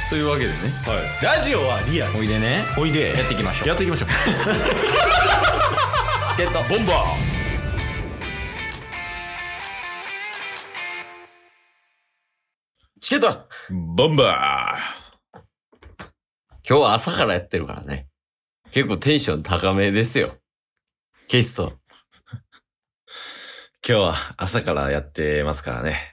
というわけでね、 はい、ラジオはリアル。 おいでね、 おいでやっていきましょう。 やっていきましょう。 チケットボンバー。 チケットボンバ今日は朝からやってるからね。結構テンション高めですよ。ケイスト。 今日は朝からやってますからね。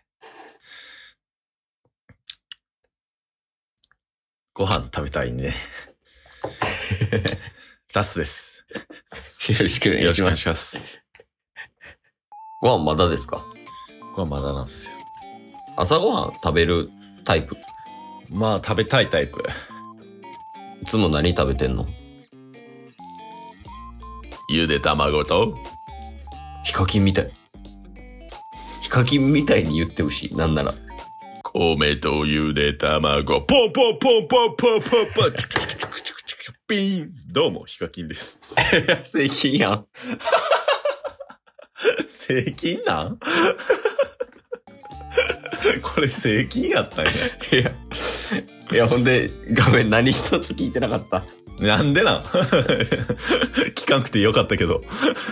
ご飯食べたいんで。ダスです。 よろしくお願いします。 よろしくお願いします。 ご飯まだですか？ ご飯まだなんですよ。 朝ご飯食べるタイプ？ まあ食べたいタイプ。 いつも何食べてんの？ ゆで卵とヒカキンみたい。ヒカキンみたいに言ってほしい。なんなら。 米とゆで卵。ポンポンポンポンポンポンポン。チクチクチクチクチクチクピーン。どうも、ヒカキンです。 正金やん。 正金なんこれ正金やったんや。 いや、ほんで、ごめん、何一つ聞いてなかった。 なんでなん聞かんくてよかったけど。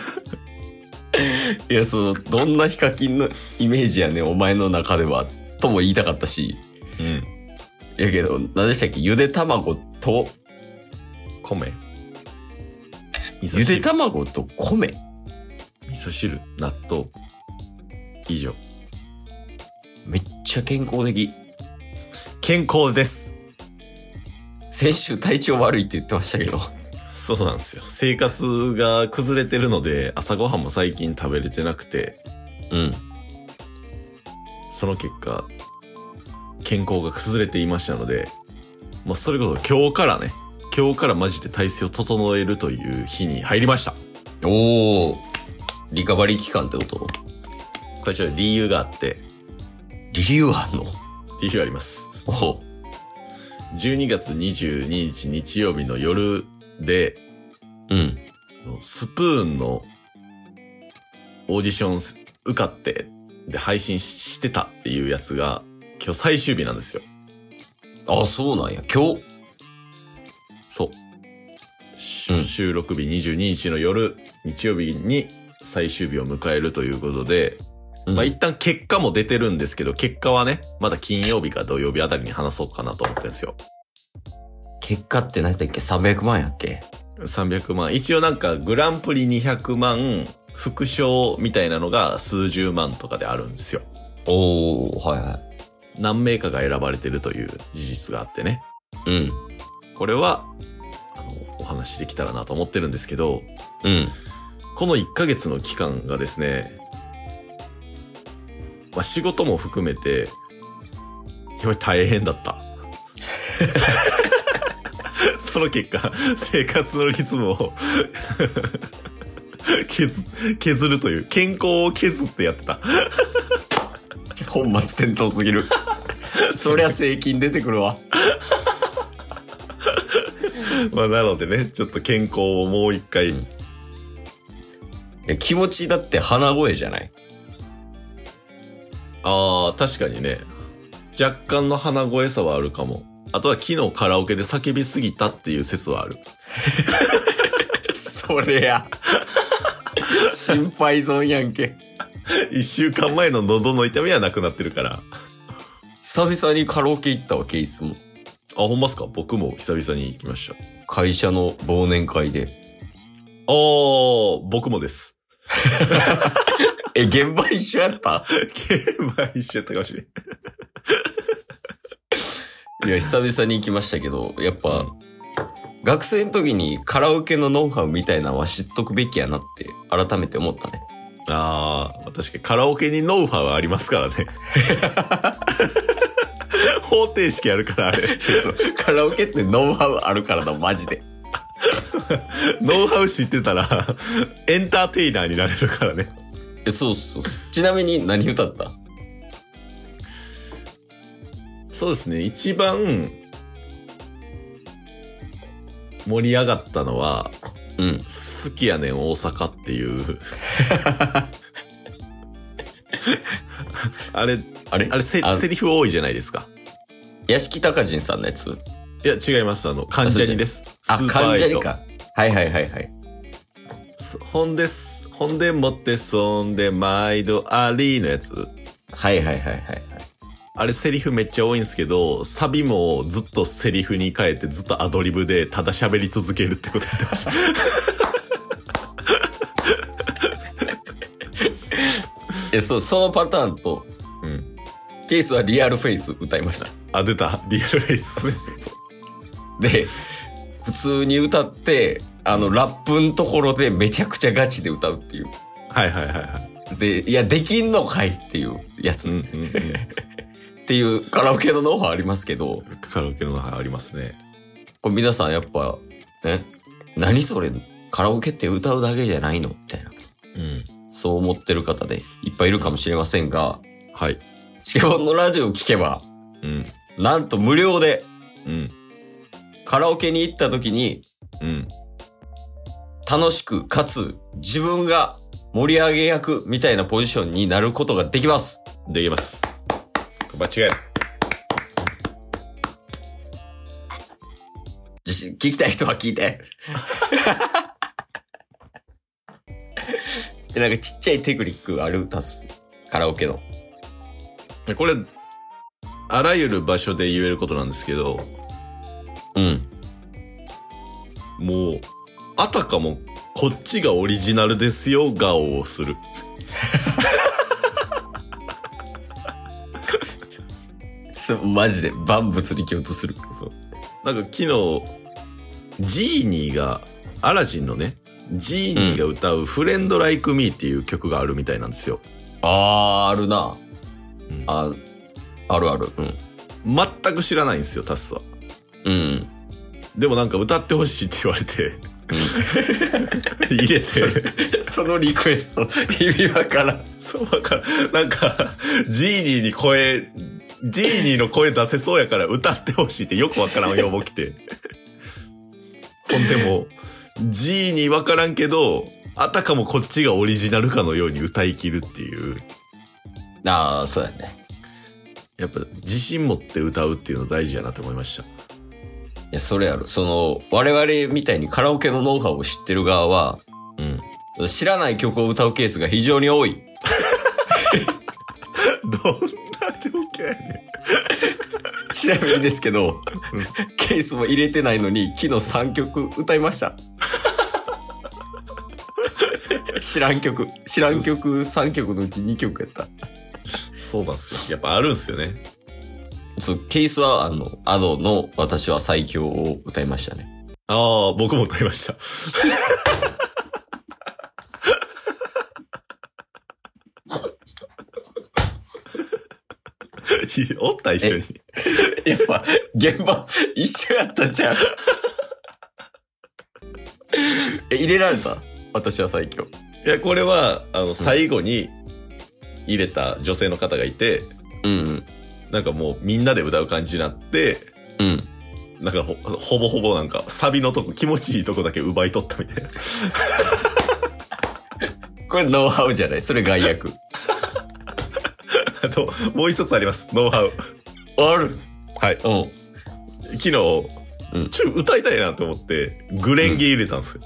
いや、どんなヒカキンのイメージやねん、お前の中では。とも言いたかったし。 うん。 やけど、何でしたっけ？ゆで卵と、 米。 ゆで卵と米。 味噌汁、納豆。以上。 めっちゃ健康的。 健康です。 先週体調悪いって言ってましたけど。 そうなんですよ。生活が崩れてるので、朝ごはんも最近食べれてなくて。 うん。 その結果、健康が崩れていましたので、もうそれこそ今日からマジで体勢を整えるという日に入りました。 おー。リカバリー期間ってこと？ これちょっと理由があって。 理由あんの？ 理由あります。 おう。 12月22日日曜日の夜で、 うん。 スプーンのオーディション受かって、で配信してたっていうやつが今日最終日なんですよ。 あ、そうなんや。今日？ そう。収録日22日の夜、日曜日に最終日を迎えるということで、まあ一旦結果も出てるんですけど、結果はね、まだ金曜日か土曜日あたりに話そうかなと思ってるんですよ。 結果って何だっけ？ 300 万やっけ？ 300 万。一応なんかグランプリ200万、副賞みたいなのが数十万とかであるんですよ。 おー、はいはい。 何名かが選ばれてるという事実があってね。 うん。 これは、お話しできたらなと思ってるんですけど、 うん。 この1ヶ月の期間がですね、まあ仕事も含めて、やっぱり大変だった。その結果、生活のリズムを削るという、健康を削ってやってた。 本末転倒すぎる。そりゃ税金出てくるわ。 まあなのでね、ちょっと健康をもう一回、 いや気持ちだって鼻声じゃない？ ああ、確かにね。若干の鼻声さはあるかも。あとは昨日カラオケで叫びすぎたっていう説はある。 それや。心配損やんけ。 1週間前の喉の痛みはなくなってるから。 久々にカラオケ行ったわ、ケースも。 あ、ほんまっすか？僕も久々に行きました。 会社の忘年会で。 ああ、僕もです。 現場一緒やった？ 現場一緒やったかもしれん。 いや、久々に行きましたけど、やっぱ、学生の時にカラオケのノウハウみたいなのは知っとくべきやなって改めて思ったね。 ああ、確かにカラオケにノウハウありますからね。方程式あるからあれ。 そう。カラオケってノウハウあるからな、マジで。 ノウハウ知ってたら、エンターテイナーになれるからね。 そうそう。ちなみに何歌った？ そうですね。一番盛り上がったのは、 うん。 好きやねん大阪っていう。あれセリフ多いじゃないですか。 屋敷隆人さんのやつ？ いや、違います。関ジャニです。 あ、関ジャニか。はいはいはいはい。 ほんでもってそんで毎度ありのやつ。 はいはいはいはいはい。 あれセリフめっちゃ多いんですけど、サビもずっとセリフに変えてずっとアドリブでただ喋り続けるってことやってました。 そのパターンと、ケースはリアルフェイス歌いました。 あ、出た。リアルフェイス。 そうで、普通に歌って、ラップのところでめちゃくちゃガチで歌うっていう。 はいはいはいはい。 で、いや、できんのかいっていうやつ。っていうカラオケのノウハウありますけど。 カラオケのノウハウありますね。 これ皆さんやっぱ、ね、何それ、カラオケって歌うだけじゃないのみたいな。そう思ってる方でいっぱいいるかもしれませんが、 はい。 チケボンのラジオを聞けば、なんと無料で、カラオケに行った時に、楽しくかつ自分が盛り上げ役みたいなポジションになることができます。 できます。間違いない。 聞きたい人は聞いて。なんかちっちゃいテクニックあるタス。カラオケの。 これ、あらゆる場所で言えることなんですけど、もう、あたかもこっちがオリジナルですよ顔をする。 マジで万物に共通する。 そう。なんか昨日、ジーニーが、アラジンのね、ジーニーが歌うフレンドライクミーっていう曲があるみたいなんですよ。 あるな。あるある。 全く知らないんですよ、タスは。でもなんか歌ってほしいって言われて、入れて。 そのリクエスト、意味わからん。 そうわからん。なんか、ジーニーの声出せそうやから歌ってほしいってよくわからん要望来て。ほんでも、ジーニーわからんけど、あたかもこっちがオリジナルかのように歌い切るっていう。 ああ、そうやね。 やっぱ自信持って歌うっていうの大事やなと思いました。 いや、それある。我々みたいにカラオケのノウハウを知ってる側は、知らない曲を歌うケースが非常に多い。 どんな状況やねん。ちなみにですけど、ケースも入れてないのに、昨日3曲歌いました。知らん曲3曲のうち2曲やった。 そうなんですよ。やっぱあるんすよね。 そう、ケースはアドの私は最強を歌いましたね。 ああ、僕も歌いました。おった一緒に。 やっぱ、現場一緒やったじゃん。入れられた？私は最強。 いや、これは、最後に入れた女性の方がいて、なんかもうみんなで歌う感じになって、なんかほぼほぼなんかサビのとこ、気持ちいいとこだけ奪い取ったみたいな。 これノウハウじゃない？それ外役。 あと、もう一つあります。ノウハウ。 ある？ はい。昨日、歌いたいなと思って、グレンゲ入れたんですよ。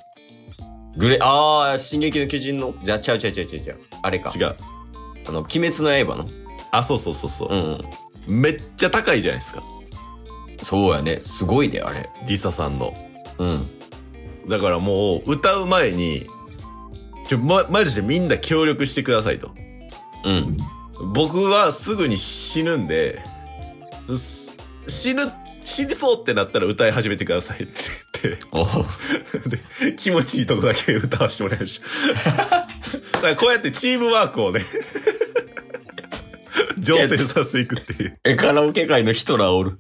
進撃の巨人の？じゃあ、違う。あれか。 違う。 鬼滅の刃の？ あ、そう。めっちゃ高いじゃないですか。 そうやね。すごいね、あれ。 リサさんの。だからもう、歌う前に、マジでみんな協力してくださいと。僕はすぐに死ぬんで、死にそうってなったら歌い始めてくださいって言ってで、気持ちいいとこだけ歌わせてもらいました。だからこうやってチームワークをね、醸成させていくっていう。 カラオケ界のヒトラーおる。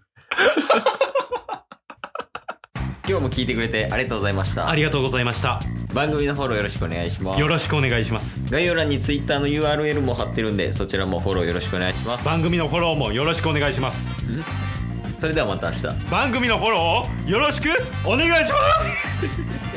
今日も聞いてくれてありがとうございました。 ありがとうございました。 番組のフォローよろしくお願いします。 よろしくお願いします。 概要欄に Twitter の URL も貼ってるんで、そちらもフォローよろしくお願いします。 番組のフォローもよろしくお願いします。 それではまた明日。 番組のフォローをよろしくお願いします。